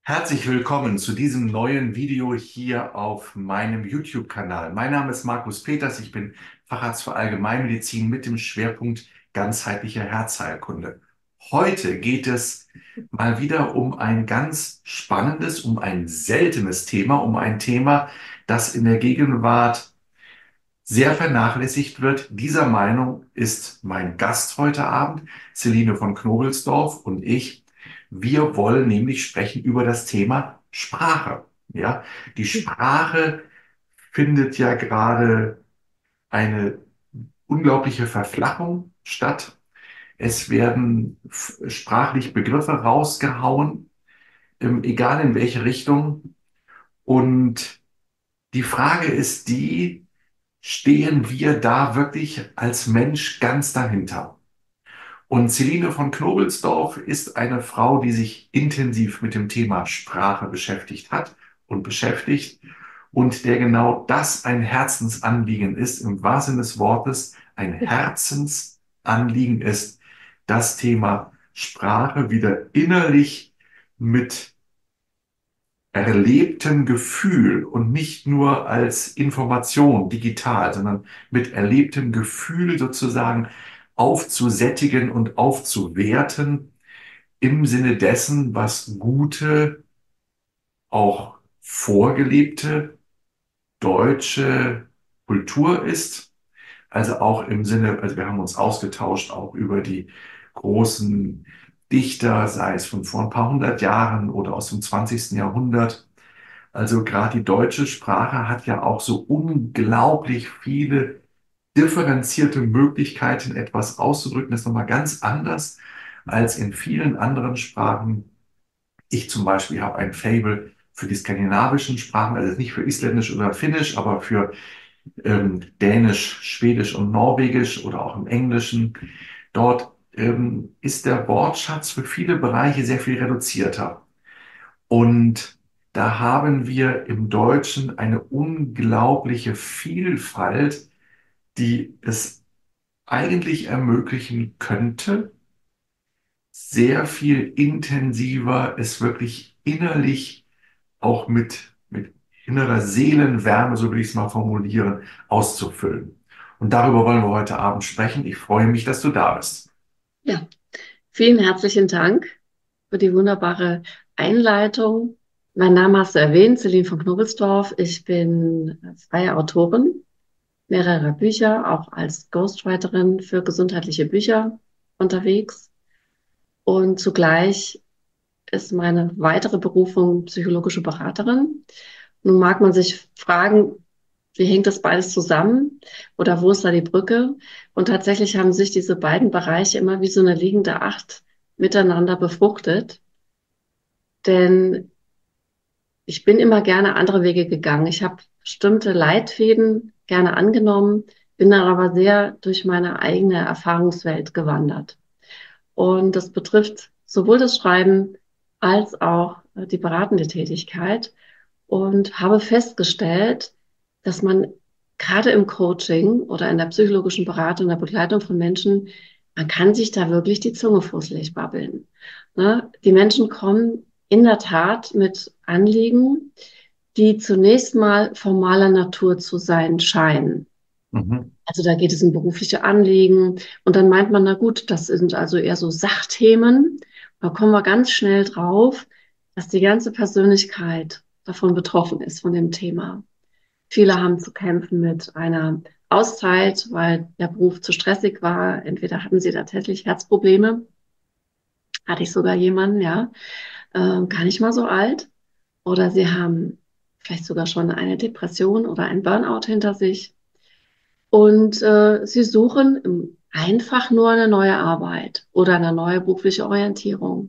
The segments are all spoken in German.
Herzlich willkommen zu diesem neuen Video hier auf meinem YouTube-Kanal. Mein Name ist Markus Peters, ich bin Facharzt für Allgemeinmedizin mit dem Schwerpunkt ganzheitliche Herzheilkunde. Heute geht es mal wieder um ein ganz spannendes, um ein seltenes Thema, um ein Thema, das in der Gegenwart sehr vernachlässigt wird. Dieser Meinung ist mein Gast heute Abend, Celine von Knobelsdorf und ich. Wir wollen nämlich sprechen über das Thema Sprache. Ja, die Sprache findet ja gerade eine unglaubliche Verflachung statt. Es werden sprachlich Begriffe rausgehauen, egal in welche Richtung. Und die Frage ist die, stehen wir da wirklich als Mensch ganz dahinter? Und Celine von Knobelsdorf ist eine Frau, die sich intensiv mit dem Thema Sprache beschäftigt hat und beschäftigt und der genau das ein Herzensanliegen ist, im wahrsten Sinne des Wortes ein Herzensanliegen ist, das Thema Sprache wieder innerlich mit erlebtem Gefühl und nicht nur als Information digital, sondern mit erlebtem Gefühl sozusagen aufzusättigen und aufzuwerten im Sinne dessen, was gute, auch vorgelebte deutsche Kultur ist. Also auch im Sinne, also wir haben uns ausgetauscht auch über die großen Dichter, sei es von vor ein paar hundert Jahren oder aus dem 20. Jahrhundert. Also gerade die deutsche Sprache hat ja auch so unglaublich viele differenzierte Möglichkeiten, etwas auszudrücken. Das ist nochmal ganz anders als in vielen anderen Sprachen. Ich zum Beispiel habe ein Faible für die skandinavischen Sprachen, also nicht für Isländisch oder Finnisch, aber für Dänisch, Schwedisch und Norwegisch oder auch im Englischen. Dort ist der Wortschatz für viele Bereiche sehr viel reduzierter. Und da haben wir im Deutschen eine unglaubliche Vielfalt, die es eigentlich ermöglichen könnte, sehr viel intensiver es wirklich innerlich auch mit innerer Seelenwärme, so will ich es mal formulieren, auszufüllen. Und darüber wollen wir heute Abend sprechen. Ich freue mich, dass du da bist. Ja, vielen herzlichen Dank für die wunderbare Einleitung. Mein Name hast du erwähnt, Celine von Knobelsdorf. Ich bin freie Autorin mehrerer Bücher, auch als Ghostwriterin für gesundheitliche Bücher unterwegs. Und zugleich ist meine weitere Berufung psychologische Beraterin. Nun mag man sich fragen, wie hängt das beides zusammen oder wo ist da die Brücke? Und tatsächlich haben sich diese beiden Bereiche immer wie so eine liegende Acht miteinander befruchtet. Denn ich bin immer gerne andere Wege gegangen. Ich habe bestimmte Leitfäden gerne angenommen, bin dann aber sehr durch meine eigene Erfahrungswelt gewandert. Und das betrifft sowohl das Schreiben als auch die beratende Tätigkeit und habe festgestellt, dass man gerade im Coaching oder in der psychologischen Beratung, der Begleitung von Menschen, man kann sich da wirklich die Zunge fusselig babbeln. Ne? Die Menschen kommen in der Tat mit Anliegen, die zunächst mal formaler Natur zu sein scheinen. Mhm. Also da geht es um berufliche Anliegen und dann meint man, na gut, das sind also eher so Sachthemen. Da kommen wir ganz schnell drauf, dass die ganze Persönlichkeit davon betroffen ist, von dem Thema. Viele haben zu kämpfen mit einer Auszeit, weil der Beruf zu stressig war. Entweder hatten sie tatsächlich Herzprobleme, hatte ich sogar jemanden, ja, gar nicht mal so alt, oder sie haben vielleicht sogar schon eine Depression oder ein Burnout hinter sich. Und sie suchen einfach nur eine neue Arbeit oder eine neue berufliche Orientierung.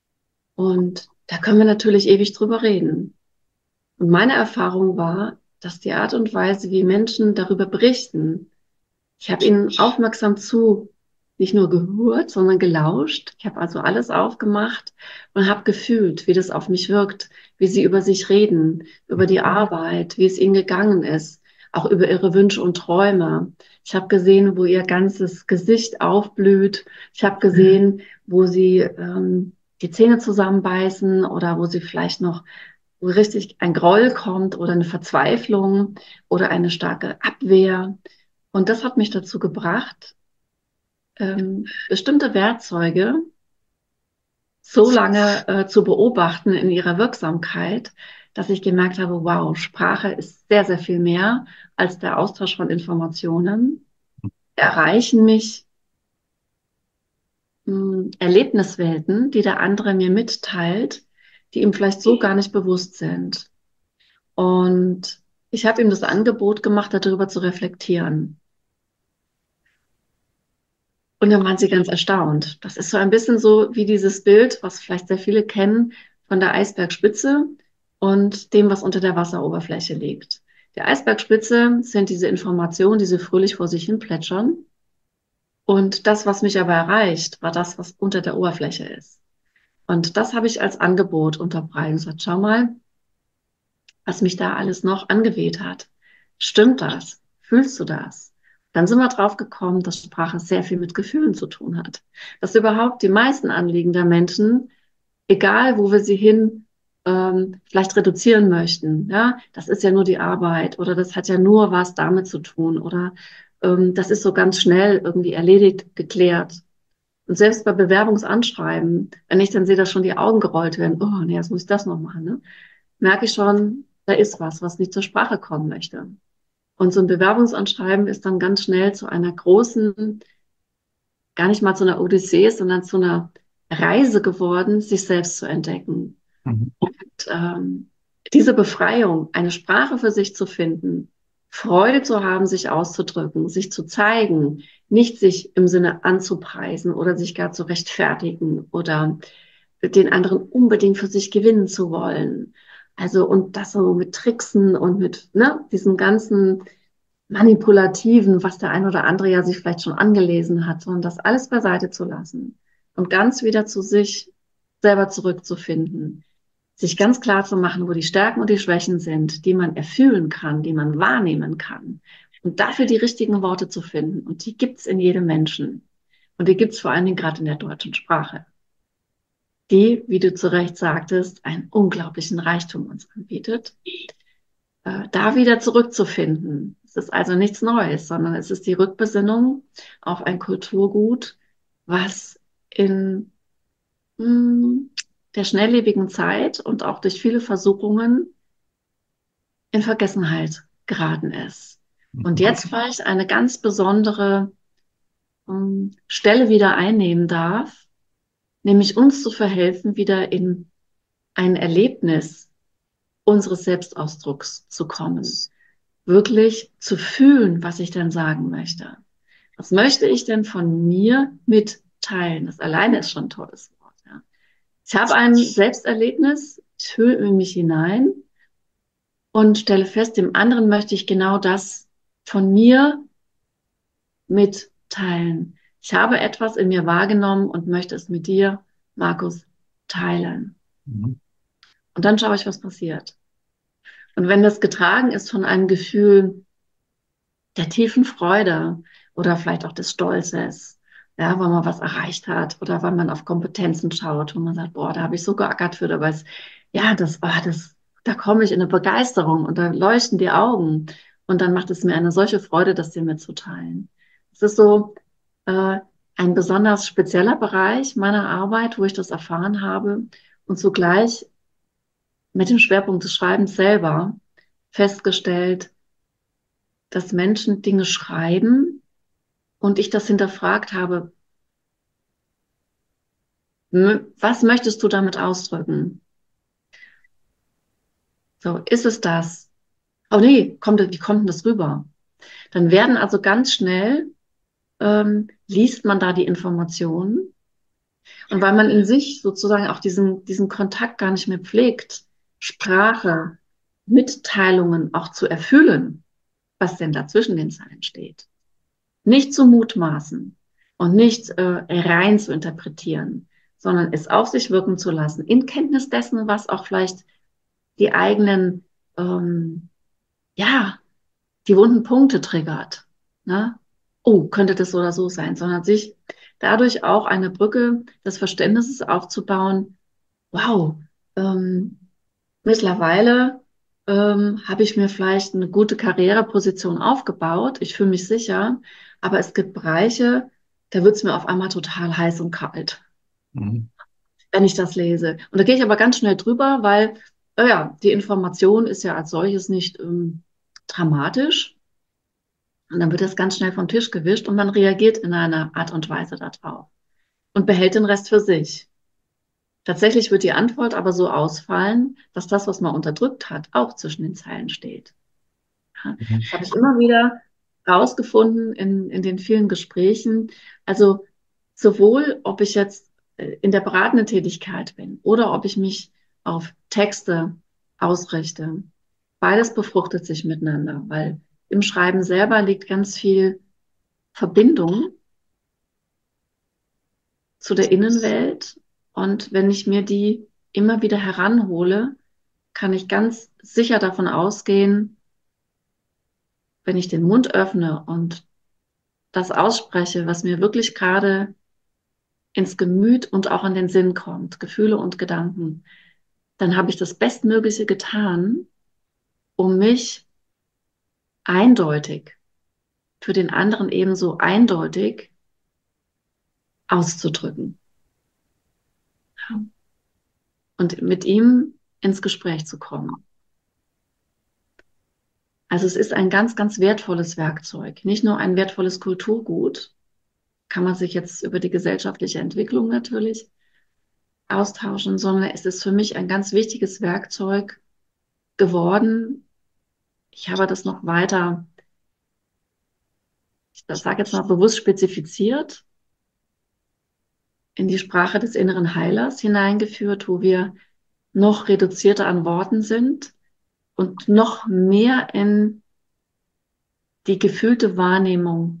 Und da können wir natürlich ewig drüber reden. Und meine Erfahrung war, dass die Art und Weise, wie Menschen darüber berichten, ich habe ihnen aufmerksam zu, nicht nur gehört, sondern gelauscht. Ich habe also alles aufgemacht und habe gefühlt, wie das auf mich wirkt, wie sie über sich reden, über die Arbeit, wie es ihnen gegangen ist, auch über ihre Wünsche und Träume. Ich habe gesehen, wo ihr ganzes Gesicht aufblüht. Ich habe gesehen, wo sie die Zähne zusammenbeißen oder wo sie vielleicht noch, wo richtig ein Groll kommt oder eine Verzweiflung oder eine starke Abwehr. Und das hat mich dazu gebracht, bestimmte Werkzeuge so lange zu beobachten in ihrer Wirksamkeit, dass ich gemerkt habe, wow, Sprache ist sehr, sehr viel mehr als der Austausch von Informationen. Erreichen mich Erlebniswelten, die der andere mir mitteilt, die ihm vielleicht so gar nicht bewusst sind. Und ich habe ihm das Angebot gemacht, darüber zu reflektieren. Und dann waren sie ganz erstaunt. Das ist so ein bisschen so wie dieses Bild, was vielleicht sehr viele kennen, von der Eisbergspitze und dem, was unter der Wasseroberfläche liegt. Die Eisbergspitze sind diese Informationen, die so fröhlich vor sich hin plätschern. Und das, was mich aber erreicht, war das, was unter der Oberfläche ist. Und das habe ich als Angebot unterbreitet und gesagt, schau mal, was mich da alles noch angeweht hat. Stimmt das? Fühlst du das? Dann sind wir drauf gekommen, dass Sprache sehr viel mit Gefühlen zu tun hat. Dass überhaupt die meisten Anliegen der Menschen, egal wo wir sie hin vielleicht reduzieren möchten, ja, das ist ja nur die Arbeit oder das hat ja nur was damit zu tun oder das ist so ganz schnell irgendwie erledigt, geklärt. Und selbst bei Bewerbungsanschreiben, wenn ich dann sehe, dass schon die Augen gerollt werden, oh nee, jetzt muss ich das noch machen, ne? Merke ich schon, da ist was, was nicht zur Sprache kommen möchte. Und so ein Bewerbungsanschreiben ist dann ganz schnell zu einer großen, gar nicht mal zu einer Odyssee, sondern zu einer Reise geworden, sich selbst zu entdecken. Mhm. Und diese Befreiung, eine Sprache für sich zu finden, Freude zu haben, sich auszudrücken, sich zu zeigen, nicht sich im Sinne anzupreisen oder sich gar zu rechtfertigen oder den anderen unbedingt für sich gewinnen zu wollen. Also, und das so mit Tricksen und mit, ne, diesem ganzen Manipulativen, was der ein oder andere ja sich vielleicht schon angelesen hat, sondern das alles beiseite zu lassen und ganz wieder zu sich selber zurückzufinden, sich ganz klar zu machen, wo die Stärken und die Schwächen sind, die man erfühlen kann, die man wahrnehmen kann und dafür die richtigen Worte zu finden. Und die gibt's in jedem Menschen. Und die gibt's vor allen Dingen gerade in der deutschen Sprache, die, wie du zu Recht sagtest, einen unglaublichen Reichtum uns anbietet, da wieder zurückzufinden. Es ist also nichts Neues, sondern es ist die Rückbesinnung auf ein Kulturgut, was in der schnelllebigen Zeit und auch durch viele Versuchungen in Vergessenheit geraten ist. Und Mhm. jetzt vielleicht eine ganz besondere Stelle wieder einnehmen darf, nämlich uns zu verhelfen, wieder in ein Erlebnis unseres Selbstausdrucks zu kommen, wirklich zu fühlen, was ich denn sagen möchte. Was möchte ich denn von mir mitteilen? Das alleine ist schon ein tolles Wort. Ja. Ich habe ein Selbsterlebnis, ich fühle in mich hinein und stelle fest, dem anderen möchte ich genau das von mir mitteilen. Ich habe etwas in mir wahrgenommen und möchte es mit dir, Markus, teilen. Mhm. Und dann schaue ich, was passiert. Und wenn das getragen ist von einem Gefühl der tiefen Freude oder vielleicht auch des Stolzes, ja, weil man was erreicht hat oder weil man auf Kompetenzen schaut und man sagt, boah, da habe ich so geackert für, aber es, ja, da komme ich in eine Begeisterung und da leuchten die Augen und dann macht es mir eine solche Freude, das dir mitzuteilen. Es ist so ein besonders spezieller Bereich meiner Arbeit, wo ich das erfahren habe und zugleich mit dem Schwerpunkt des Schreibens selber festgestellt, dass Menschen Dinge schreiben und ich das hinterfragt habe, was möchtest du damit ausdrücken? So, ist es das? Oh nee, wie kommt denn das rüber? Dann werden also ganz schnell, liest man da die Informationen und weil man in sich sozusagen auch diesen Kontakt gar nicht mehr pflegt, Sprache, Mitteilungen auch zu erfüllen, was denn da zwischen den Zeilen steht. Nicht zu mutmaßen und nicht rein zu interpretieren, sondern es auf sich wirken zu lassen, in Kenntnis dessen, was auch vielleicht die eigenen, ja, die wunden Punkte triggert. Ne? Oh, könnte das so oder so sein, sondern sich dadurch auch eine Brücke des Verständnisses aufzubauen. Wow, ähm, mittlerweile habe ich mir vielleicht eine gute Karriereposition aufgebaut. Ich fühle mich sicher, aber es gibt Bereiche, da wird es mir auf einmal total heiß und kalt, Mhm. wenn ich das lese. Und da gehe ich aber ganz schnell drüber, weil, ja, die Information ist ja als solches nicht dramatisch. Und dann wird das ganz schnell vom Tisch gewischt und man reagiert in einer Art und Weise darauf und behält den Rest für sich. Tatsächlich wird die Antwort aber so ausfallen, dass das, was man unterdrückt hat, auch zwischen den Zeilen steht. Ja, Mhm. das habe ich immer wieder rausgefunden in den vielen Gesprächen. Also sowohl, ob ich jetzt in der beratenden Tätigkeit bin oder ob ich mich auf Texte ausrichte, beides befruchtet sich miteinander, weil im Schreiben selber liegt ganz viel Verbindung zu der Innenwelt. Und wenn ich mir die immer wieder heranhole, kann ich ganz sicher davon ausgehen, wenn ich den Mund öffne und das ausspreche, was mir wirklich gerade ins Gemüt und auch in den Sinn kommt, Gefühle und Gedanken, dann habe ich das Bestmögliche getan, um mich eindeutig, für den anderen ebenso eindeutig auszudrücken und mit ihm ins Gespräch zu kommen. Also es ist ein ganz, ganz wertvolles Werkzeug, nicht nur ein wertvolles Kulturgut, kann man sich jetzt über die gesellschaftliche Entwicklung natürlich austauschen, sondern es ist für mich ein ganz wichtiges Werkzeug geworden. Ich habe das noch weiter, ich sage jetzt mal bewusst spezifiziert, in die Sprache des inneren Heilers hineingeführt, wo wir noch reduzierter an Worten sind und noch mehr in die gefühlte Wahrnehmung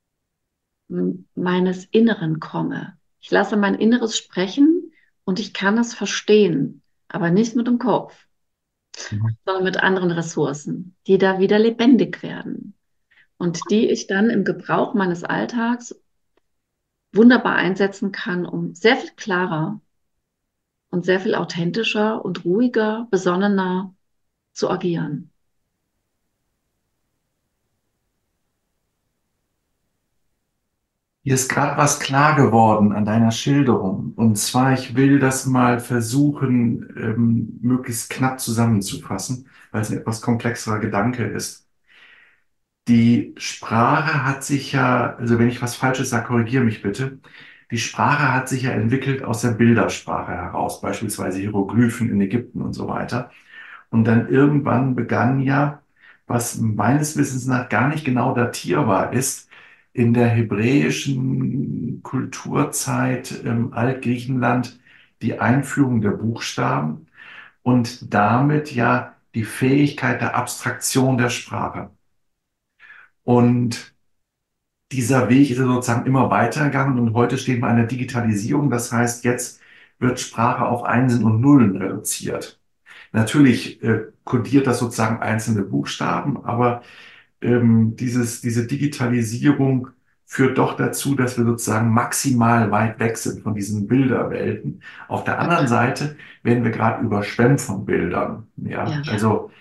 meines Inneren komme. Ich lasse mein Inneres sprechen und ich kann es verstehen, aber nicht mit dem Kopf, Mhm. sondern mit anderen Ressourcen, die da wieder lebendig werden und die ich dann im Gebrauch meines Alltags wunderbar einsetzen kann, um sehr viel klarer und sehr viel authentischer und ruhiger, besonnener zu agieren. Hier ist gerade was klar geworden an deiner Schilderung. Und zwar, ich will das mal versuchen, möglichst knapp zusammenzufassen, weil es ein etwas komplexerer Gedanke ist. Die Sprache hat sich ja, also wenn ich was Falsches sage, korrigiere mich bitte. Die Sprache hat sich ja entwickelt aus der Bildersprache heraus, beispielsweise Hieroglyphen in Ägypten und so weiter. Und dann irgendwann begann ja, was meines Wissens nach gar nicht genau datierbar ist, in der hebräischen Kulturzeit im Altgriechenland die Einführung der Buchstaben und damit ja die Fähigkeit der Abstraktion der Sprache. Und dieser Weg ist ja sozusagen immer weitergegangen und heute stehen wir an der Digitalisierung. Das heißt, jetzt wird Sprache auf Einsen und Nullen reduziert. Natürlich kodiert das sozusagen einzelne Buchstaben, aber diese Digitalisierung führt doch dazu, dass wir sozusagen maximal weit weg sind von diesen Bilderwelten. Auf der anderen Seite werden wir gerade überschwemmt von Bildern. Ja, Ja,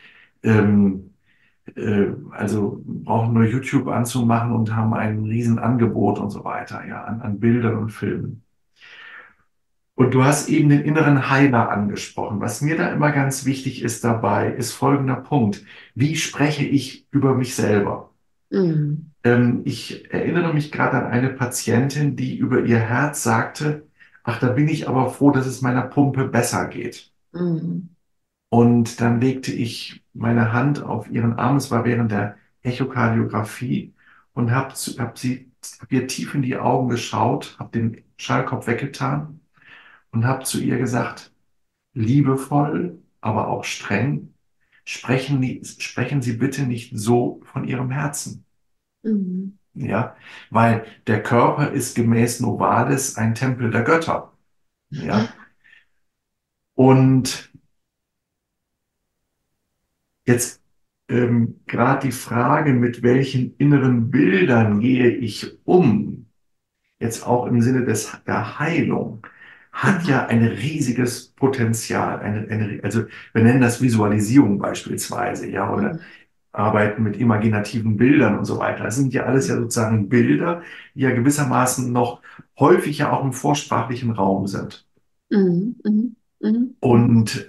also brauchen nur YouTube anzumachen und haben ein Riesenangebot und so weiter, ja, an Bildern und Filmen. Und du hast eben den inneren Heiler angesprochen. Was mir da immer ganz wichtig ist dabei, ist folgender Punkt. Wie spreche ich über mich selber? mm, Ich erinnere mich gerade an eine Patientin, die über ihr Herz sagte, ach, da bin ich aber froh, dass es meiner Pumpe besser geht. mm, Und dann legte ich meine Hand auf ihren Arm, es war während der Echokardiographie, und hab ihr tief in die Augen geschaut, habe den Schallkopf weggetan und habe zu ihr gesagt, liebevoll, aber auch streng, sprechen Sie bitte nicht so von Ihrem Herzen. mm, Ja, weil der Körper ist gemäß Novalis ein Tempel der Götter. Ja, und jetzt gerade die Frage, mit welchen inneren Bildern gehe ich um, jetzt auch im Sinne der Heilung, hat Mhm. ja ein riesiges Potenzial. Also wir nennen das Visualisierung beispielsweise, ja, oder Mhm. arbeiten mit imaginativen Bildern und so weiter. Das sind ja alles ja sozusagen Bilder, die ja gewissermaßen noch häufig ja auch im vorsprachlichen Raum sind. Mhm. Mhm. Mhm. Und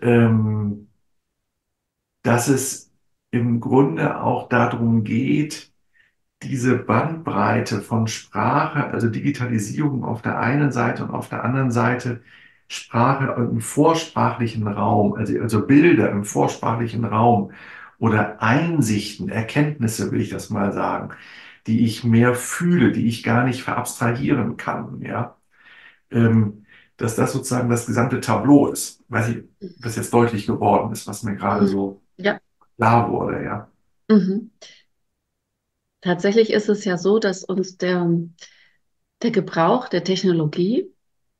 dass es im Grunde auch darum geht, diese Bandbreite von Sprache, also Digitalisierung auf der einen Seite und auf der anderen Seite Sprache im vorsprachlichen Raum, also Bilder im vorsprachlichen Raum oder Einsichten, Erkenntnisse, will ich das mal sagen, die ich mehr fühle, die ich gar nicht verabstrahieren kann, ja, ähm, dass das sozusagen das gesamte Tableau ist. Weiß ich, ob das jetzt deutlich geworden ist, was mir gerade Mhm. so Ja. klar wurde, ja. Mhm. Tatsächlich ist es ja so, dass uns der Gebrauch der Technologie,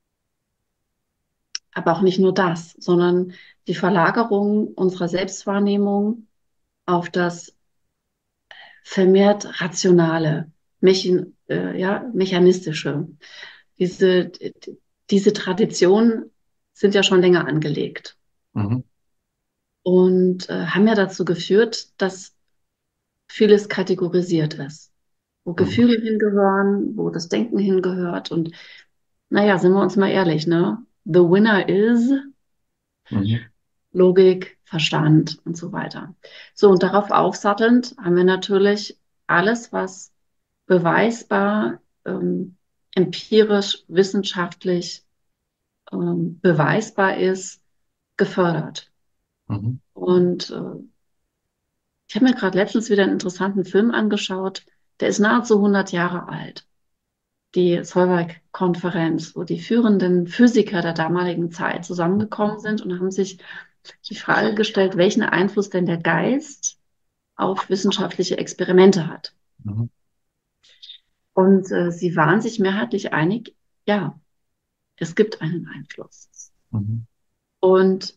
aber auch nicht nur das, sondern die Verlagerung unserer Selbstwahrnehmung auf das vermehrt Rationale, ja, Mechanistische. Diese, diese Traditionen sind ja schon länger angelegt Mhm. und haben ja dazu geführt, dass vieles kategorisiert ist, wo Mhm. Gefühle hingehören, wo das Denken hingehört. Und naja, sind wir uns mal ehrlich, ne? The winner is Mhm. Logik, Verstand und so weiter. So, und darauf aufsattelnd haben wir natürlich alles, was beweisbar, empirisch, wissenschaftlich beweisbar ist, gefördert. Mhm. Und ich habe mir gerade letztens wieder einen interessanten Film angeschaut, der ist nahezu 100 Jahre alt. Die Solvay-Konferenz, wo die führenden Physiker der damaligen Zeit zusammengekommen sind und haben sich die Frage gestellt, welchen Einfluss denn der Geist auf wissenschaftliche Experimente hat. Mhm. Und sie waren sich mehrheitlich einig, ja, es gibt einen Einfluss. Mhm. Und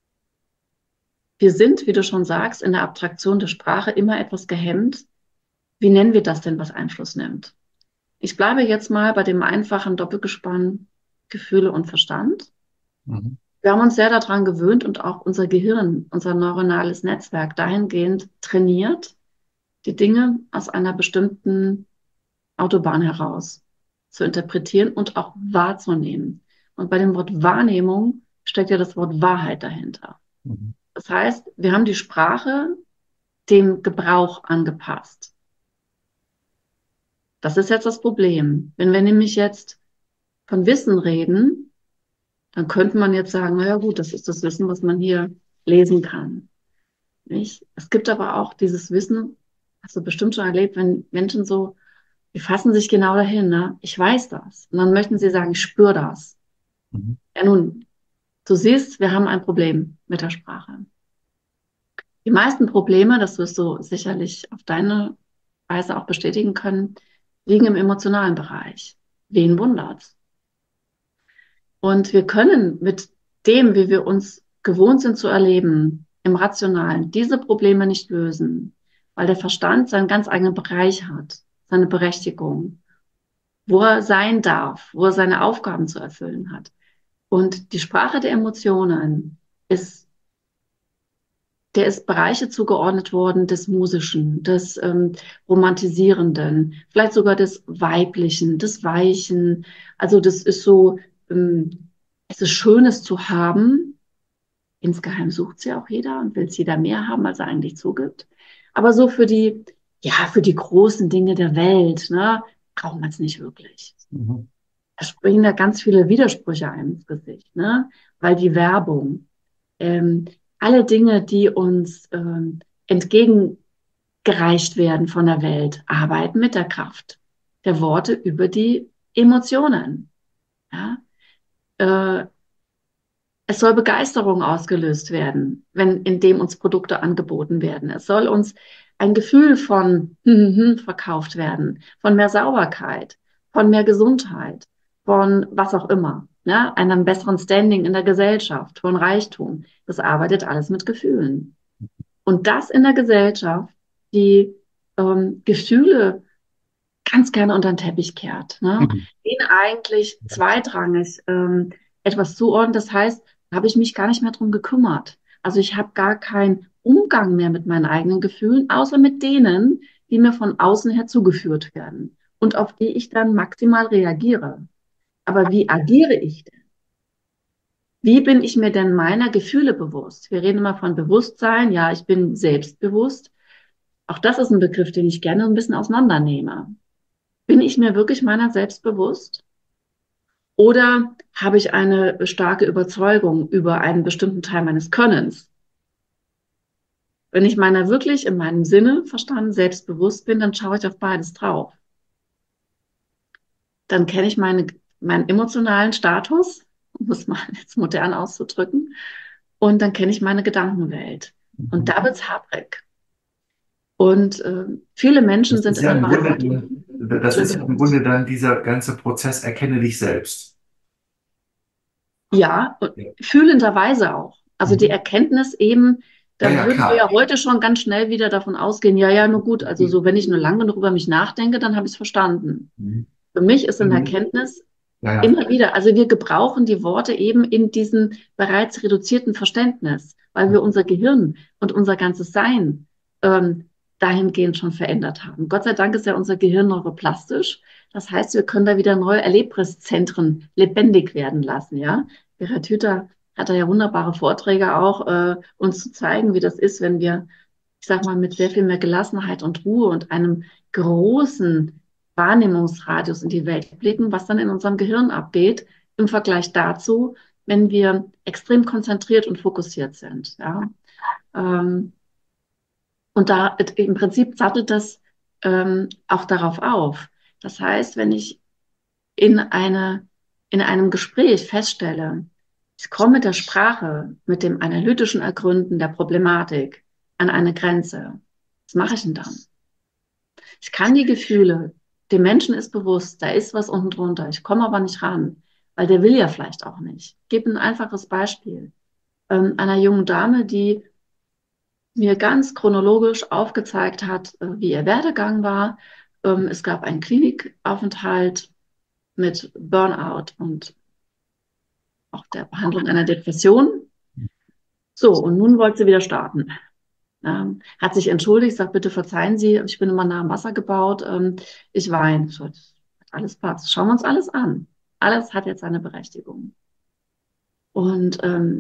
wir sind, wie du schon sagst, in der Abstraktion der Sprache immer etwas gehemmt. Wie nennen wir das denn, was Einfluss nimmt? Ich bleibe jetzt mal bei dem einfachen Doppelgespann Gefühle und Verstand. Mhm. Wir haben uns sehr daran gewöhnt und auch unser Gehirn, unser neuronales Netzwerk dahingehend trainiert, die Dinge aus einer bestimmten Autobahn heraus zu interpretieren und auch wahrzunehmen. Und bei dem Wort Wahrnehmung steckt ja das Wort Wahrheit dahinter. Mhm. Das heißt, wir haben die Sprache dem Gebrauch angepasst. Das ist jetzt das Problem. Wenn wir nämlich jetzt von Wissen reden, dann könnte man jetzt sagen, naja gut, das ist das Wissen, was man hier lesen kann. Nicht? Es gibt aber auch dieses Wissen, hast du bestimmt schon erlebt, wenn Menschen so, die fassen sich genau dahin, ne? Ich weiß das. Und dann möchten sie sagen, ich spüre das. Mhm. Ja nun, du siehst, wir haben ein Problem mit der Sprache. Die meisten Probleme, das wirst du sicherlich auf deine Weise auch bestätigen können, liegen im emotionalen Bereich. Wen wundert's? Und wir können mit dem, wie wir uns gewohnt sind zu erleben, im Rationalen, diese Probleme nicht lösen, weil der Verstand seinen ganz eigenen Bereich hat, seine Berechtigung, wo er sein darf, wo er seine Aufgaben zu erfüllen hat. Und die Sprache der Emotionen ist, der ist Bereiche zugeordnet worden des Musischen, des Romantisierenden, vielleicht sogar des Weiblichen, des Weichen. Also das ist so, es ist Schönes zu haben. Insgeheim sucht es ja auch jeder und will es jeder mehr haben, als er eigentlich zugibt. Aber so für die, ja, für die großen Dinge der Welt, ne, braucht man es nicht wirklich. Mhm. Da springen da ganz viele Widersprüche einem ins Gesicht, ne? Weil die Werbung, ähm, alle Dinge, die uns entgegengereicht werden von der Welt, arbeiten mit der Kraft der Worte über die Emotionen. Ja? Äh, Es soll Begeisterung ausgelöst werden, wenn indem uns Produkte angeboten werden. Es soll uns ein Gefühl von verkauft werden, von mehr Sauberkeit, von mehr Gesundheit, von was auch immer, ne? Einem besseren Standing in der Gesellschaft, von Reichtum. Das arbeitet alles mit Gefühlen. Und das in der Gesellschaft, die Gefühle ganz gerne unter den Teppich kehrt, ne? Mhm. Den eigentlich zweitrangig etwas zuordnet. Das heißt, da habe ich mich gar nicht mehr drum gekümmert. Also ich habe gar keinen Umgang mehr mit meinen eigenen Gefühlen, außer mit denen, die mir von außen her zugeführt werden und auf die ich dann maximal reagiere. Aber wie agiere ich denn? Wie bin ich mir denn meiner Gefühle bewusst? Wir reden immer von Bewusstsein. Ja, ich bin selbstbewusst. Auch das ist ein Begriff, den ich gerne ein bisschen auseinandernehme. Bin ich mir wirklich meiner selbst bewusst? Oder habe ich eine starke Überzeugung über einen bestimmten Teil meines Könnens? Wenn ich meiner wirklich in meinem Sinne verstanden selbstbewusst bin, dann schaue ich auf beides drauf. Dann kenne ich meinen emotionalen Status, um es mal jetzt modern auszudrücken, und dann kenne ich meine Gedankenwelt. Und Mhm. da wird's haprig. Und viele Menschen Das sind ist in ja der im Grunde, Verantwortung. das ist ja im Grunde dann dieser ganze Prozess, erkenne dich selbst. Ja, und Ja, fühlenderweise auch. Also die mhm. Erkenntnis eben, Ja, da ja, würden wir klar. ja heute schon ganz schnell wieder davon ausgehen, ja, ja, nur gut, also so, wenn ich nur lange genug über mich nachdenke, dann habe ich es verstanden. Mhm. Für mich ist in der Mhm. Erkenntnis Ja, ja. immer wieder, also wir gebrauchen die Worte eben in diesem bereits reduzierten Verständnis, weil wir unser Gehirn und unser ganzes Sein dahingehend schon verändert haben. Gott sei Dank ist ja unser Gehirn neuroplastisch. Das heißt, wir können da wieder neue Erlebniszentren lebendig werden lassen, ja. Gerhard Hüther hat da ja wunderbare Vorträge auch, uns zu zeigen, wie das ist, wenn wir, ich sag mal, mit sehr viel mehr Gelassenheit und Ruhe und einem großen Wahrnehmungsradius in die Welt blicken, was dann in unserem Gehirn abgeht, im Vergleich dazu, wenn wir extrem konzentriert und fokussiert sind. Ja? Ähm, und da im Prinzip sattelt das auch darauf auf. Das heißt, wenn ich in in einem Gespräch feststelle, ich komme mit der Sprache, mit dem analytischen Ergründen der Problematik an eine Grenze. Was mache ich denn dann? Ich kann die Gefühle, dem Menschen ist bewusst, da ist was unten drunter. Ich komme aber nicht ran, weil der will ja vielleicht auch nicht. Ich gebe ein einfaches Beispiel. Einer jungen Dame, die mir ganz chronologisch aufgezeigt hat, wie ihr Werdegang war. Es gab einen Klinikaufenthalt mit Burnout und auch der Behandlung einer Depression. So, und nun wollte sie wieder starten. Hat sich entschuldigt, sagt, bitte verzeihen Sie, ich bin immer nah am Wasser gebaut, ich weine. So, alles passt. Schauen wir uns alles an. Alles hat jetzt seine Berechtigung. Und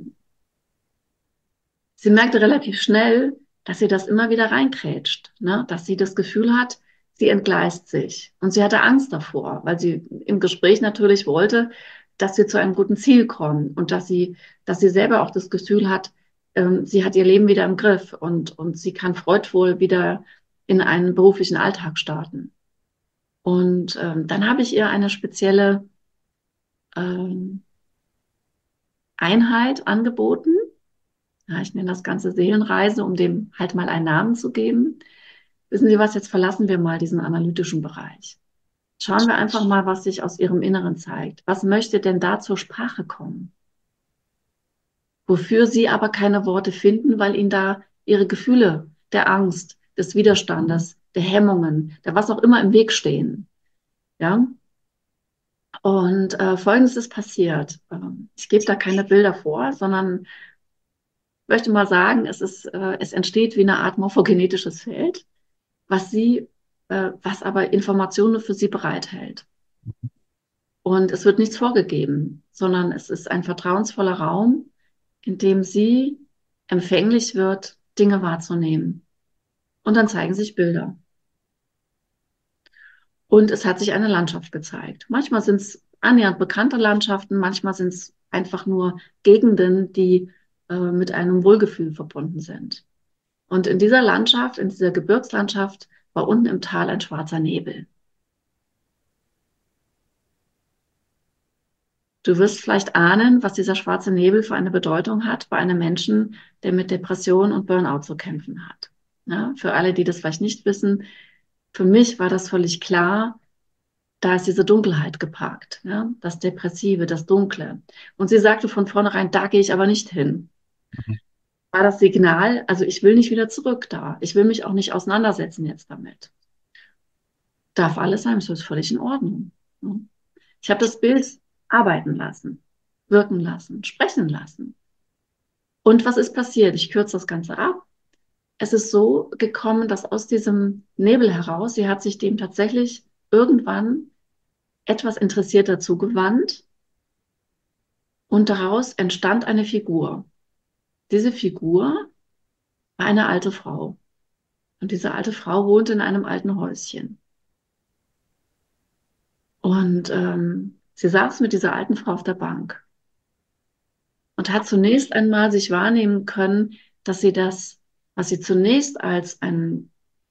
sie merkte relativ schnell, dass sie das immer wieder reinkrätscht, ne? Dass sie das Gefühl hat, sie entgleist sich. Und sie hatte Angst davor, weil sie im Gespräch natürlich wollte, dass wir zu einem guten Ziel kommen und dass sie selber auch das Gefühl hat, sie hat ihr Leben wieder im Griff und sie kann freudvoll wieder in einen beruflichen Alltag starten. Und dann habe ich ihr eine spezielle ähm, Einheit angeboten. Ja, ich nenne das Ganze Seelenreise, um dem halt mal einen Namen zu geben. Wissen Sie was, jetzt verlassen wir mal diesen analytischen Bereich. Schauen wir einfach mal, was sich aus Ihrem Inneren zeigt. Was möchte denn da zur Sprache kommen? Wofür Sie aber keine Worte finden, weil Ihnen da Ihre Gefühle der Angst, des Widerstandes, der Hemmungen, der was auch immer im Weg stehen. Ja? Und Folgendes ist passiert. Ich gebe da keine Bilder vor, sondern möchte mal sagen, es entsteht wie eine Art morphogenetisches Feld, was aber Informationen für sie bereithält. Und es wird nichts vorgegeben, sondern es ist ein vertrauensvoller Raum, in dem sie empfänglich wird, Dinge wahrzunehmen. Und dann zeigen sich Bilder. Und es hat sich eine Landschaft gezeigt. Manchmal sind es annähernd bekannte Landschaften, manchmal sind es einfach nur Gegenden, die mit einem Wohlgefühl verbunden sind. Und in dieser Landschaft, in dieser Gebirgslandschaft, war unten im Tal ein schwarzer Nebel. Du wirst vielleicht ahnen, was dieser schwarze Nebel für eine Bedeutung hat bei einem Menschen, der mit Depression und Burnout zu kämpfen hat. Ja, für alle, die das vielleicht nicht wissen, für mich war das völlig klar, da ist diese Dunkelheit geparkt, ja, das Depressive, das Dunkle. Und sie sagte von vornherein, da gehe ich aber nicht hin. War das Signal, also ich will nicht wieder zurück da. Ich will mich auch nicht auseinandersetzen jetzt damit. darf alles sein, es ist völlig in Ordnung. Ne? Ich habe das Bild arbeiten lassen, wirken lassen, sprechen lassen. Und was ist passiert? Ich kürze das Ganze ab. Es ist so gekommen, dass aus diesem Nebel heraus, sie hat sich dem tatsächlich irgendwann etwas interessierter zugewandt und daraus entstand eine Figur. Diese Figur war eine alte Frau. Und diese alte Frau wohnte in einem alten Häuschen. Und sie saß mit dieser alten Frau auf der Bank und hat zunächst einmal sich wahrnehmen können, dass sie das, was sie zunächst als ein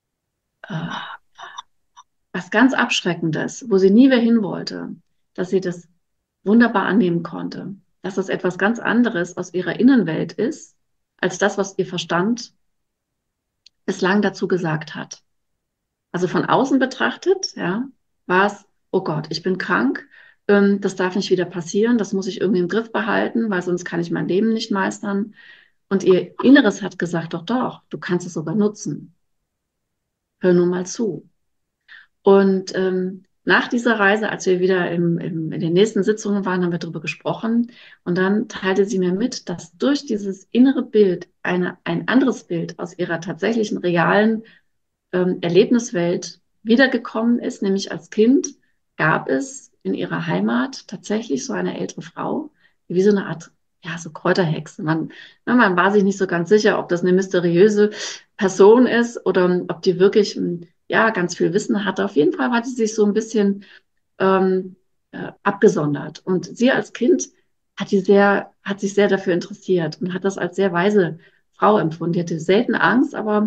was ganz Abschreckendes, wo sie nie mehr hin wollte, dass sie das wunderbar annehmen konnte, dass das etwas ganz anderes aus ihrer Innenwelt ist, als das, was ihr Verstand bislang dazu gesagt hat. Also von außen betrachtet, ja, war es, oh Gott, ich bin krank, das darf nicht wieder passieren, das muss ich irgendwie im Griff behalten, weil sonst kann ich mein Leben nicht meistern. Und ihr Inneres hat gesagt, doch, doch, du kannst es sogar nutzen. Hör nur mal zu. Und nach dieser Reise, als wir wieder in den nächsten Sitzungen waren, haben wir darüber gesprochen. Und dann teilte sie mir mit, dass durch dieses innere Bild ein anderes Bild aus ihrer tatsächlichen realen Erlebniswelt wiedergekommen ist. Nämlich als Kind gab es in ihrer Heimat tatsächlich so eine ältere Frau, die wie so eine Art, ja, so Kräuterhexe. Man war sich nicht so ganz sicher, ob das eine mysteriöse Person ist oder ob die wirklich ja, ganz viel Wissen hatte. Auf jeden Fall hat sie sich so ein bisschen ähm, abgesondert. Und sie als Kind hat sich sehr dafür interessiert und hat das als sehr weise Frau empfunden. Die hatte selten Angst, aber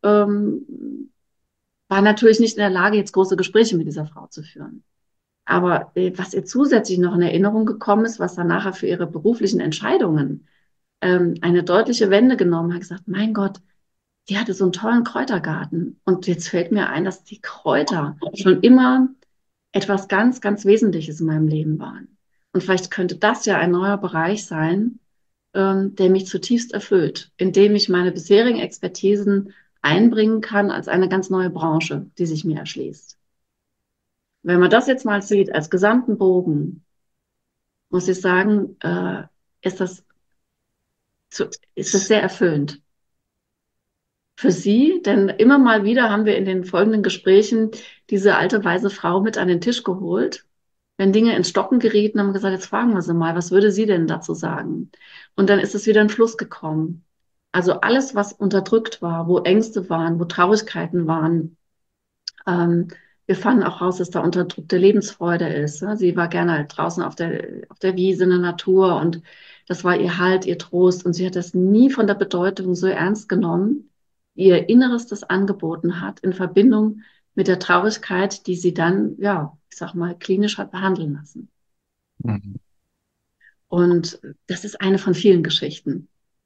war natürlich nicht in der Lage, jetzt große Gespräche mit dieser Frau zu führen. Aber was ihr zusätzlich noch in Erinnerung gekommen ist, was dann nachher für ihre beruflichen Entscheidungen eine deutliche Wende genommen hat, gesagt, mein Gott, die hatte so einen tollen Kräutergarten. Und jetzt fällt mir ein, dass die Kräuter schon immer etwas ganz, ganz Wesentliches in meinem Leben waren. Und vielleicht könnte das ja ein neuer Bereich sein, der mich zutiefst erfüllt, indem ich meine bisherigen Expertisen einbringen kann als eine ganz neue Branche, die sich mir erschließt. Wenn man das jetzt mal sieht als gesamten Bogen, muss ich sagen, ist das, ist das sehr erfüllend für Sie, denn immer mal wieder haben wir in den folgenden Gesprächen diese alte weise Frau mit an den Tisch geholt. Wenn Dinge ins Stocken gerieten, haben wir gesagt, jetzt fragen wir sie mal, was würde sie denn dazu sagen? Und dann ist es wieder in Fluss gekommen. Also alles, was unterdrückt war, wo Ängste waren, wo Traurigkeiten waren, ähm, wir fanden auch raus, dass da unterdrückte Lebensfreude ist. Ne? Sie war gerne halt draußen auf der Wiese in der Natur und das war ihr Halt, ihr Trost. Und sie hat das nie von der Bedeutung so ernst genommen, wie ihr Inneres das angeboten hat, in Verbindung mit der Traurigkeit, die sie dann, ja, ich sag mal, klinisch hat behandeln lassen. Mhm. Und das ist eine von vielen Geschichten.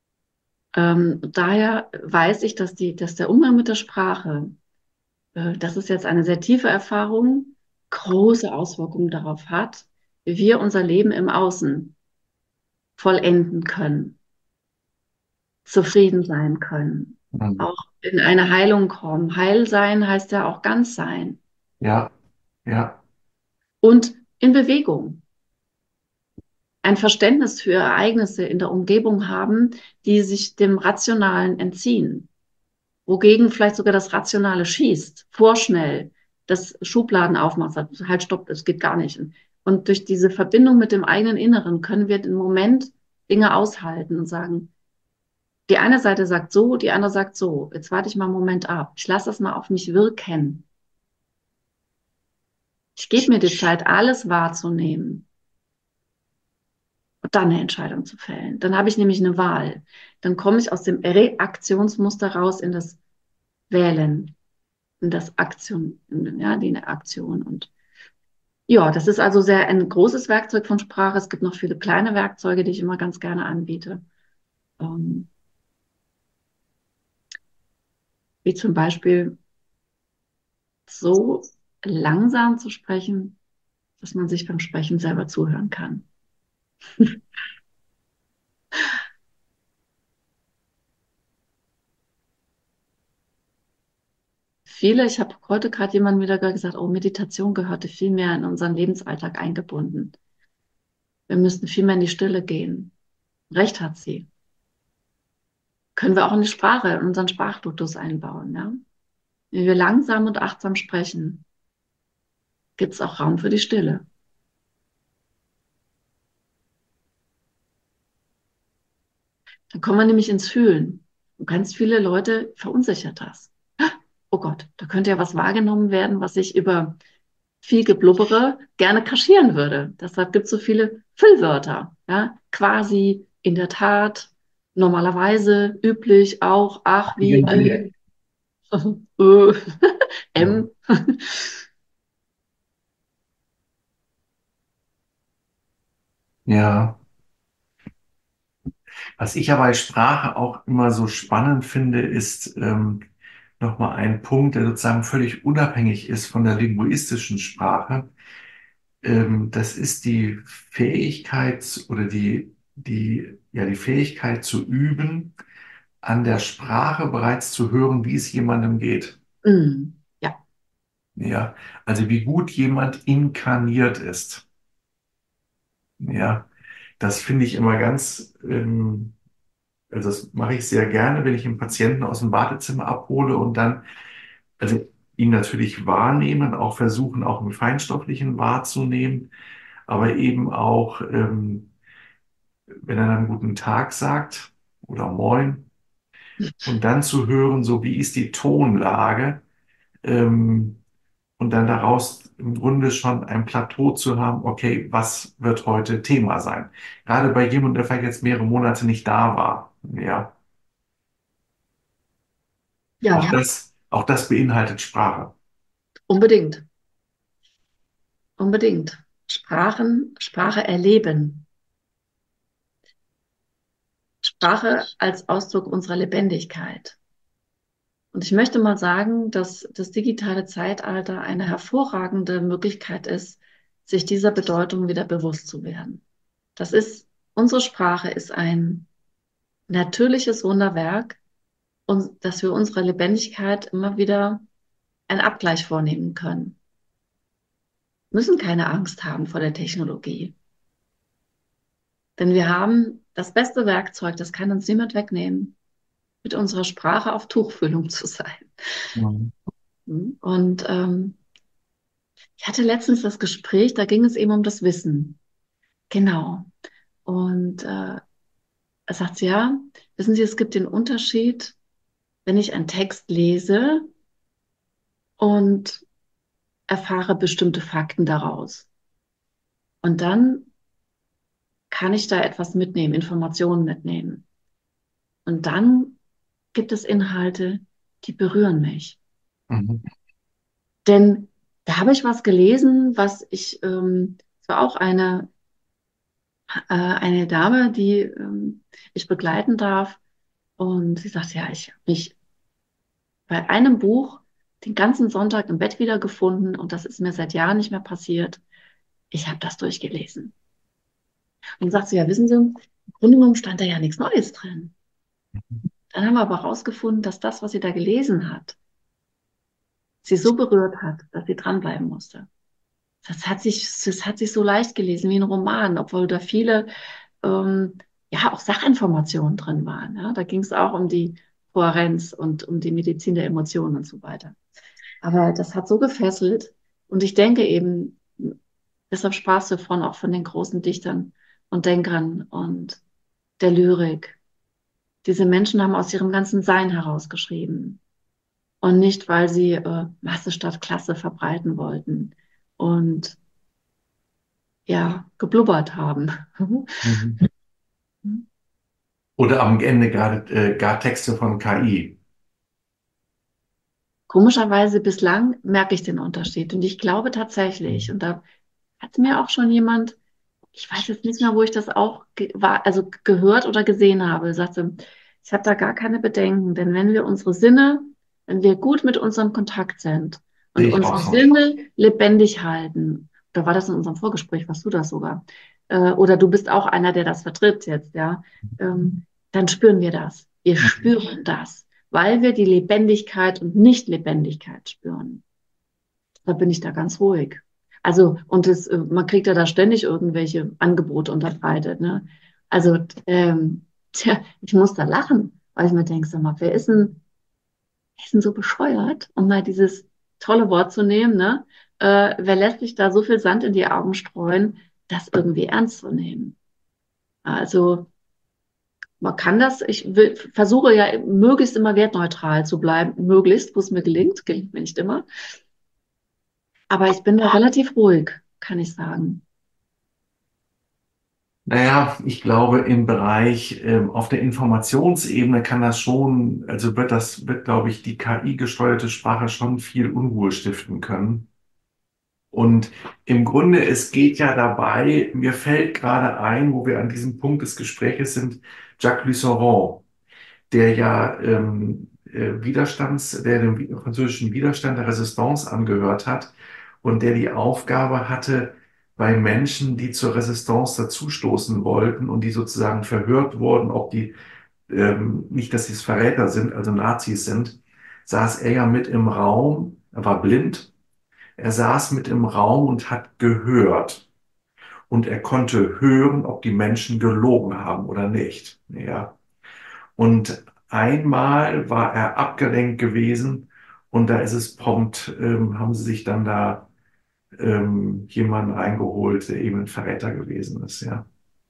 Daher weiß ich, dass der Umgang mit der Sprache, das ist jetzt eine sehr tiefe Erfahrung, große Auswirkungen darauf hat, wie wir unser Leben im Außen vollenden können, zufrieden sein können, Mhm. auch in eine Heilung kommen. Heil sein heißt ja auch ganz sein Ja, ja. und in Bewegung. Ein Verständnis für Ereignisse in der Umgebung haben, die sich dem Rationalen entziehen, wogegen vielleicht sogar das Rationale schießt, vorschnell, das Schubladen aufmacht, sagt, halt stopp, das geht gar nicht. Und durch diese Verbindung mit dem eigenen Inneren können wir im Moment Dinge aushalten und sagen, die eine Seite sagt so, die andere sagt so. Jetzt warte ich mal einen Moment ab. Ich lasse das mal auf mich wirken. Ich gebe mir die Zeit, alles wahrzunehmen und dann eine Entscheidung zu fällen. Dann habe ich nämlich eine Wahl. Dann komme ich aus dem Reaktionsmuster raus in das Wählen, in das Aktion, ja, die Aktion. Und ja, das ist also sehr ein großes Werkzeug von Sprache. Es gibt noch viele kleine Werkzeuge, die ich immer ganz gerne anbiete. Ähm, wie zum Beispiel so langsam zu sprechen, dass man sich beim Sprechen selber zuhören kann. viele, ich habe heute gerade jemandem wieder gesagt, oh, Meditation gehörte viel mehr in unseren Lebensalltag eingebunden. Wir müssten viel mehr in die Stille gehen. Recht hat sie. Können wir auch in die Sprache, in unseren Sprachduktus einbauen, ja? Wenn wir langsam und achtsam sprechen, gibt es auch Raum für die Stille. Dann kommen wir nämlich ins Fühlen. Und ganz viele Leute verunsichert das. Oh Gott, da könnte ja was wahrgenommen werden, was ich über viel Geblubbere gerne kaschieren würde. Deshalb gibt es so viele Füllwörter. Ja? Quasi, in der Tat, normalerweise, üblich, auch, ach, wie, Irgendwie. äh, Ja. M. Ja. Was ich ja bei Sprache auch immer so spannend finde, ist nochmal ein Punkt, der sozusagen völlig unabhängig ist von der linguistischen Sprache. Das ist die Fähigkeit oder die Fähigkeit zu üben, an der Sprache bereits zu hören, wie es jemandem geht. Ja. Ja, also wie gut jemand inkarniert ist. Ja, das finde ich immer ganz, also das mache ich sehr gerne, wenn ich einen Patienten aus dem Wartezimmer abhole und dann, also ihn natürlich wahrnehmen, auch versuchen, auch im Feinstofflichen wahrzunehmen, aber eben auch, wenn er dann guten Tag sagt oder Moin und dann zu hören, so wie ist die Tonlage, ähm, und dann daraus im Grunde schon ein Plateau zu haben, okay, was wird heute Thema sein? Gerade bei jemandem, der vielleicht jetzt mehrere Monate nicht da war. Ja, Ja, auch das beinhaltet Sprache. unbedingt. Unbedingt. Sprache erleben. Sprache als Ausdruck unserer Lebendigkeit. Und ich möchte mal sagen, dass das digitale Zeitalter eine hervorragende Möglichkeit ist, sich dieser Bedeutung wieder bewusst zu werden. Unsere Sprache ist ein natürliches Wunderwerk und dass wir unserer Lebendigkeit immer wieder einen Abgleich vornehmen können. Wir müssen keine Angst haben vor der Technologie, denn wir haben das beste Werkzeug, das kann uns niemand wegnehmen, mit unserer Sprache auf Tuchfühlung zu sein. Mhm. Und ich hatte letztens das Gespräch, da ging es eben um das Wissen. Genau. Und er sagt sie, ja, wissen Sie, es gibt den Unterschied, wenn ich einen Text lese und erfahre bestimmte Fakten daraus. Und dann kann ich da etwas mitnehmen, Informationen mitnehmen. Und dann gibt es Inhalte, die berühren mich. Mhm. Denn da habe ich was gelesen, es war auch eine Dame, die ich begleiten darf. Und sie sagt, ja, ich habe mich bei einem Buch den ganzen Sonntag im Bett wiedergefunden und das ist mir seit Jahren nicht mehr passiert. Ich habe das durchgelesen. Und sagt sie, ja, wissen Sie, im Grunde genommen stand da ja nichts Neues drin. Dann haben wir aber herausgefunden, dass das, was sie da gelesen hat, sie so berührt hat, dass sie dranbleiben musste. Das hat sich so leicht gelesen wie ein Roman, obwohl da viele ja auch Sachinformationen drin waren. Ja? Da ging es auch um die Kohärenz und um die Medizin der Emotionen und so weiter. Aber das hat so gefesselt. Und ich denke eben, deshalb sprachst du von auch von den großen Dichtern und Denkern und der Lyrik. Diese Menschen haben aus ihrem ganzen Sein herausgeschrieben. Und nicht, weil sie Masse statt Klasse verbreiten wollten und ja, geblubbert haben. Mhm. Oder am Ende gerade gar Texte von KI. Komischerweise bislang merke ich den Unterschied. Und ich glaube tatsächlich, und da hat mir auch schon jemand, ich weiß jetzt nicht mehr, wo ich das auch also gehört oder gesehen habe, sagte, ich habe da gar keine Bedenken, denn wenn wir gut mit unserem Kontakt sind und Sehe ich auch unsere so. Sinne lebendig halten, da war das in unserem Vorgespräch, warst du das sogar, oder du bist auch einer, der das vertritt jetzt, ja, dann spüren wir das. Wir spüren das. weil wir die Lebendigkeit und Nichtlebendigkeit spüren. Da bin ich da ganz ruhig. Also, und man kriegt ja da ständig irgendwelche Angebote unterbreitet, ne? Also, ich muss da lachen, weil ich mir denke, sag mal, wer ist denn so bescheuert, um mal dieses tolle Wort zu nehmen, ne? Wer lässt sich da so viel Sand in die Augen streuen, das irgendwie ernst zu nehmen? Also, man kann das, versuche ja möglichst immer wertneutral zu bleiben, möglichst, wo es mir gelingt mir nicht immer. Aber ich bin da relativ ruhig, kann ich sagen. Naja, ich glaube, im Bereich, auf der Informationsebene kann das schon, also wird, glaube ich, die KI-gesteuerte Sprache schon viel Unruhe stiften können. Und im Grunde, es geht ja dabei, mir fällt gerade ein, wo wir an diesem Punkt des Gespräches sind, Jacques Lusseron, der ja der dem französischen Widerstand der Resistance angehört hat und der die Aufgabe hatte, bei Menschen, die zur Resistance dazustoßen wollten und die sozusagen verhört wurden, ob die nicht, dass sie es Verräter sind, also Nazis sind, saß er ja mit im Raum, er war blind, er saß mit im Raum und hat gehört. Und er konnte hören, ob die Menschen gelogen haben oder nicht. Ja. Und einmal war er abgelenkt gewesen und da ist es prompt, haben sie sich dann da jemanden reingeholt, der eben ein Verräter gewesen ist, ja.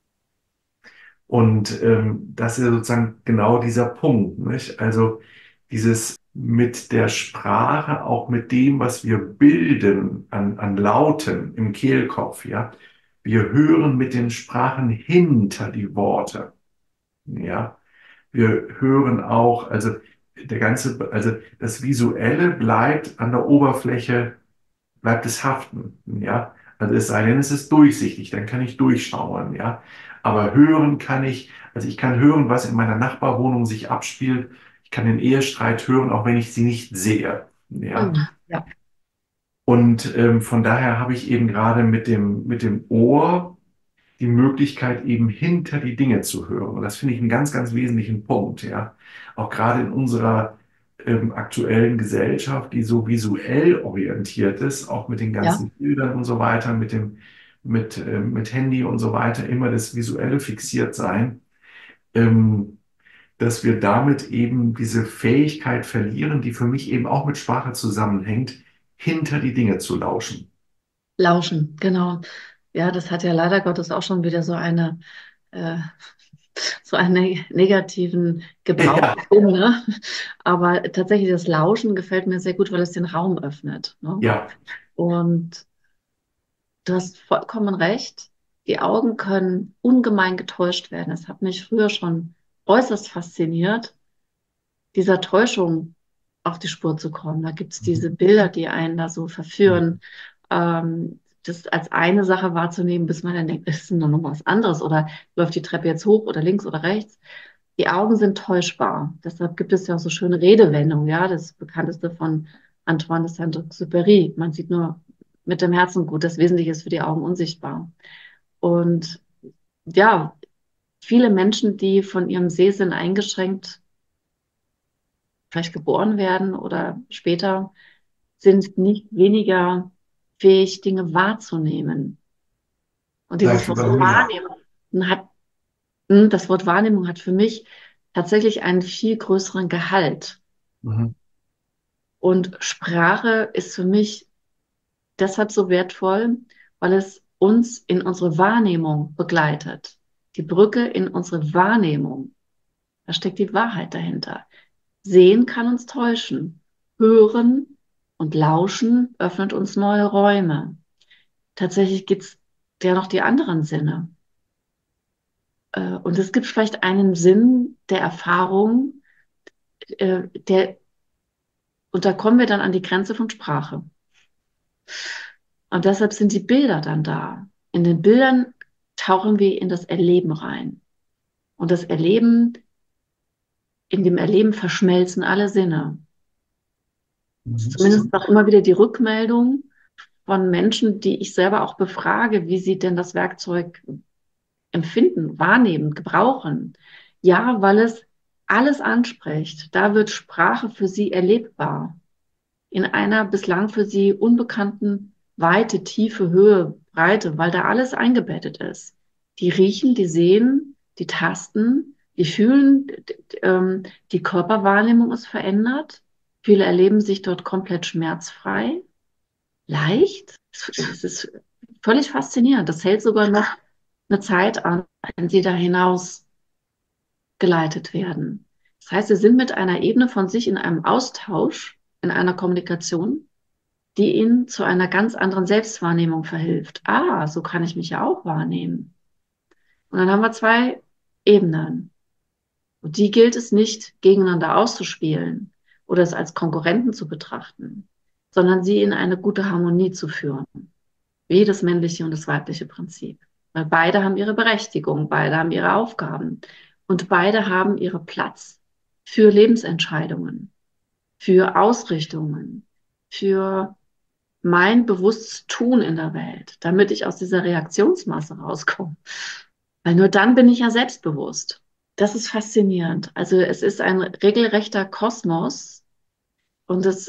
Und das ist ja sozusagen genau dieser Punkt, nicht? Also dieses mit der Sprache, auch mit dem, was wir bilden an Lauten im Kehlkopf, ja. Wir hören mit den Sprachen hinter die Worte, ja. Wir hören auch, also also das Visuelle bleibt an der Oberfläche, bleibt es haften, ja. Also es sei denn, es ist durchsichtig, dann kann ich durchschauen, ja. Aber hören kann ich, also ich kann hören, was in meiner Nachbarwohnung sich abspielt. Ich kann den Ehestreit hören, auch wenn ich sie nicht sehe, ja. Mhm. Ja, Und von daher habe ich eben gerade mit dem Ohr die Möglichkeit, eben hinter die Dinge zu hören. Und das finde ich einen ganz, ganz wesentlichen Punkt, ja. Auch gerade in unserer aktuellen Gesellschaft, die so visuell orientiert ist, auch mit den ja, ganzen Bildern und so weiter, mit Handy und so weiter, immer das visuelle fixiert sein, ähm, dass wir damit eben diese Fähigkeit verlieren, die für mich eben auch mit Sprache zusammenhängt, hinter die Dinge zu lauschen. lauschen, genau. Ja, das hat ja leider Gottes auch schon wieder äh, so einen negativen Gebrauch, Ja, ne? Aber tatsächlich das Lauschen gefällt mir sehr gut, weil es den Raum öffnet, ne? ja. Und du hast vollkommen recht. Die Augen können ungemein getäuscht werden. Es hat mich früher schon äußerst fasziniert, dieser Täuschung auf die Spur zu kommen. Da gibt's diese Bilder, die einen da so verführen, das als eine Sache wahrzunehmen, bis man dann denkt, ist denn noch was anderes oder läuft die Treppe jetzt hoch oder links oder rechts? Die Augen sind täuschbar. Deshalb gibt es ja auch so schöne Redewendungen, ja, das bekannteste von Antoine de Saint-Exupéry. Man sieht nur mit dem Herzen gut, das Wesentliche ist für die Augen unsichtbar. Und ja, viele Menschen, die von ihrem Sehsinn eingeschränkt vielleicht geboren werden oder später, sind nicht weniger fähig, Dinge wahrzunehmen. Und dieses Vielleicht Wort sogar mehr. Wahrnehmen hat, das Wort Wahrnehmung hat für mich tatsächlich einen viel größeren Gehalt. Mhm. Und Sprache ist für mich deshalb so wertvoll, weil es uns in unsere Wahrnehmung begleitet. Die Brücke in unsere Wahrnehmung. Da steckt die Wahrheit dahinter. Sehen kann uns täuschen. Hören und Lauschen öffnet uns neue Räume. Tatsächlich gibt's ja noch die anderen Sinne. Und es gibt vielleicht einen Sinn der Erfahrung, und da kommen wir dann an die Grenze von Sprache. Und deshalb sind die Bilder dann da. In den Bildern tauchen wir in das Erleben rein. Und in dem Erleben verschmelzen alle Sinne. Das ist Mhm. zumindest auch immer wieder die Rückmeldung von Menschen, die ich selber auch befrage, wie sie denn das Werkzeug empfinden, wahrnehmen, gebrauchen. Ja, weil es alles anspricht, da wird Sprache für sie erlebbar. In einer bislang für sie unbekannten Weite, Tiefe, Höhe, Breite, weil da alles eingebettet ist. Die riechen, die sehen, die tasten, die fühlen, die Körperwahrnehmung ist verändert. Viele erleben sich dort komplett schmerzfrei, leicht. Es ist völlig faszinierend. Das hält sogar noch eine Zeit an, wenn sie da hinaus geleitet werden. Das heißt, sie sind mit einer Ebene von sich in einem Austausch, in einer Kommunikation, die ihnen zu einer ganz anderen Selbstwahrnehmung verhilft. Ah, so kann ich mich ja auch wahrnehmen. Und dann haben wir zwei Ebenen. Und die gilt es nicht gegeneinander auszuspielen oder es als Konkurrenten zu betrachten, sondern sie in eine gute Harmonie zu führen, wie das männliche und das weibliche Prinzip. Weil beide haben ihre Berechtigung, beide haben ihre Aufgaben und beide haben ihren Platz für Lebensentscheidungen, für Ausrichtungen, für mein bewusstes Tun in der Welt, damit ich aus dieser Reaktionsmasse rauskomme. Weil nur dann bin ich ja selbstbewusst. Das ist faszinierend. Also es ist ein regelrechter Kosmos und es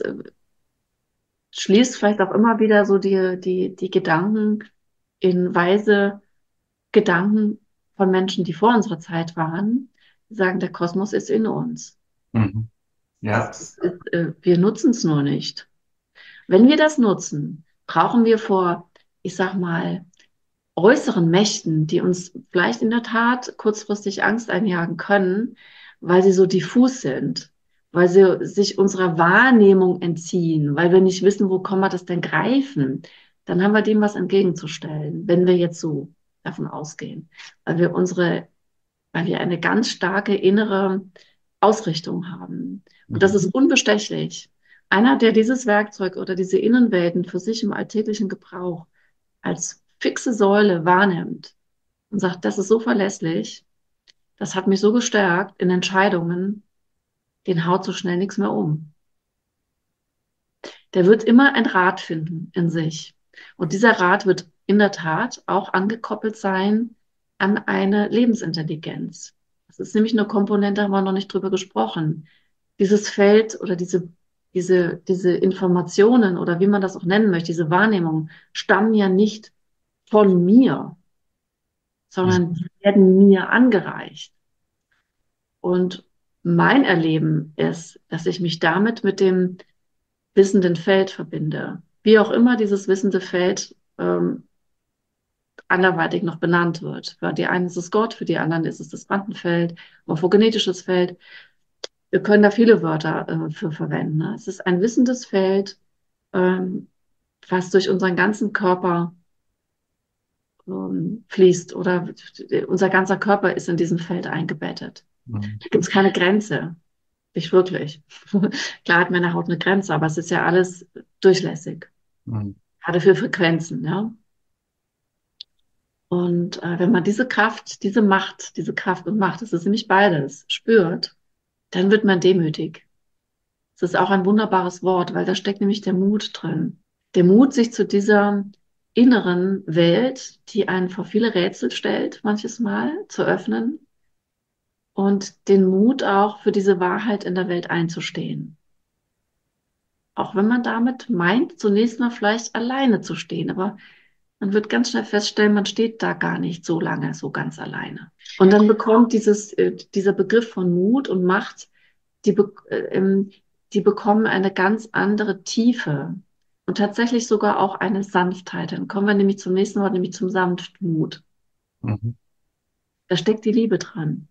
schließt vielleicht auch immer wieder so die Gedanken in weise Gedanken von Menschen, die vor unserer Zeit waren, die sagen, der Kosmos ist in uns. Mhm. Ja. Wir nutzen es nur nicht. Wenn wir das nutzen, brauchen wir vor, ich sag mal, äußeren Mächten, die uns vielleicht in der Tat kurzfristig Angst einjagen können, weil sie so diffus sind, weil sie sich unserer Wahrnehmung entziehen, weil wir nicht wissen, wo kann man das denn greifen, dann haben wir dem was entgegenzustellen, wenn wir jetzt so davon ausgehen, weil wir eine ganz starke innere Ausrichtung haben. Und das ist Mhm. unbestechlich. Einer, der dieses Werkzeug oder diese Innenwelten für sich im alltäglichen Gebrauch als fixe Säule wahrnimmt und sagt, das ist so verlässlich, das hat mich so gestärkt in Entscheidungen, den haut so schnell nichts mehr um. Der wird immer ein Rad finden in sich. Und dieser Rad wird in der Tat auch angekoppelt sein an eine Lebensintelligenz. Das ist nämlich eine Komponente, haben wir noch nicht drüber gesprochen. Dieses Feld oder diese Informationen oder wie man das auch nennen möchte, diese Wahrnehmung, stammen ja nicht von mir, sondern die werden mir angereicht. Und mein Erleben ist, dass ich mich damit mit dem wissenden Feld verbinde. Wie auch immer dieses wissende Feld anderweitig noch benannt wird. Für die einen ist es Gott, für die anderen ist es das Quantenfeld, morphogenetisches Feld. Wir können da viele Wörter für verwenden. Ne? Es ist ein wissendes Feld, ähm, was durch unseren ganzen Körper fließt oder unser ganzer Körper ist in diesem Feld eingebettet. Mhm. Da gibt es keine Grenze. Nicht wirklich. Klar hat meine Haut eine Grenze, aber es ist ja alles durchlässig. Mhm. Gerade für Frequenzen, ja. Und wenn man diese Kraft, diese Macht, diese Kraft und Macht, das ist nämlich beides, spürt, dann wird man demütig. Es ist auch ein wunderbares Wort, weil da steckt nämlich der Mut drin. Der Mut, sich zu dieser inneren Welt, die einen vor viele Rätsel stellt, manches Mal zu öffnen und den Mut auch für diese Wahrheit in der Welt einzustehen. Auch wenn man damit meint, zunächst mal vielleicht alleine zu stehen, aber man wird ganz schnell feststellen, man steht da gar nicht so lange so ganz alleine. Und dann bekommt dieser Begriff von Mut und Macht, die, die bekommen eine ganz andere Tiefe und tatsächlich sogar auch eine Sanftheit. Dann kommen wir nämlich zum nächsten Wort, nämlich zum Sanftmut. Mhm. Da steckt die Liebe dran.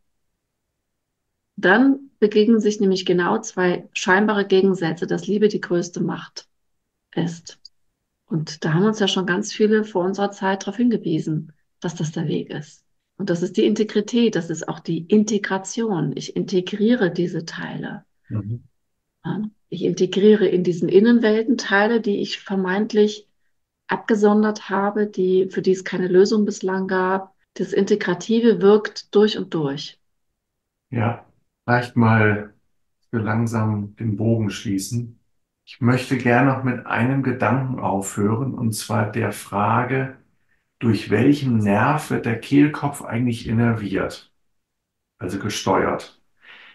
Dann begegnen sich nämlich genau zwei scheinbare Gegensätze, dass Liebe die größte Macht ist. Und da haben uns ja schon ganz viele vor unserer Zeit darauf hingewiesen, dass das der Weg ist. Und das ist die Integrität, das ist auch die Integration. Ich integriere diese Teile. Mhm. Ja. Ich integriere in diesen Innenwelten Teile, die ich vermeintlich abgesondert habe, für die es keine Lösung bislang gab. Das Integrative wirkt durch und durch. Ja, vielleicht mal für langsam den Bogen schließen. Ich möchte gerne noch mit einem Gedanken aufhören, und zwar der Frage, durch welchen Nerv wird der Kehlkopf eigentlich innerviert, also gesteuert?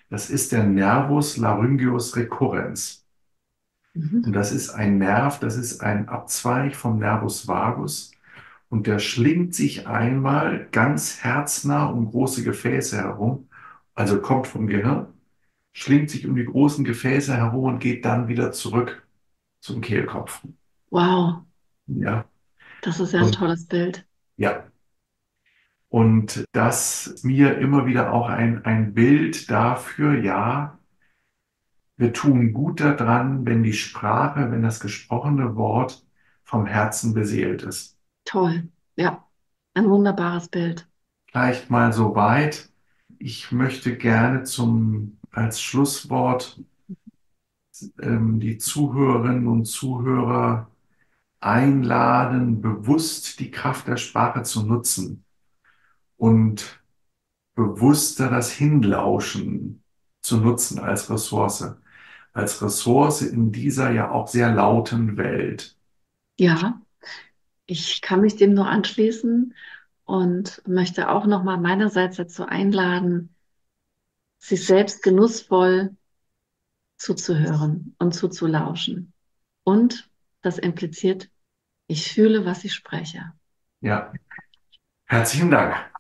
Das ist der Nervus laryngeus recurrens. Und Mhm. das ist ein Nerv, das ist ein Abzweig vom Nervus vagus. Und der schlingt sich einmal ganz herznah um große Gefäße herum, also kommt vom Gehirn, schlingt sich um die großen Gefäße herum und geht dann wieder zurück zum Kehlkopf. Wow, Ja, das ist ja ein und tolles Bild. ja, und das mir immer wieder auch ein Bild dafür, ja, wir tun gut daran, wenn die Sprache, wenn das gesprochene Wort vom Herzen beseelt ist. Toll. Ja, ein wunderbares Bild. Vielleicht mal so weit. Ich möchte gerne als Schlusswort die Zuhörerinnen und Zuhörer einladen, bewusst die Kraft der Sprache zu nutzen und bewusster das Hinlauschen zu nutzen als Ressource in dieser ja auch sehr lauten Welt. Ja, ich kann mich dem nur anschließen und möchte auch nochmal meinerseits dazu einladen, sich selbst genussvoll zuzuhören und zuzulauschen. Und das impliziert, ich fühle, was ich spreche. Ja, herzlichen Dank.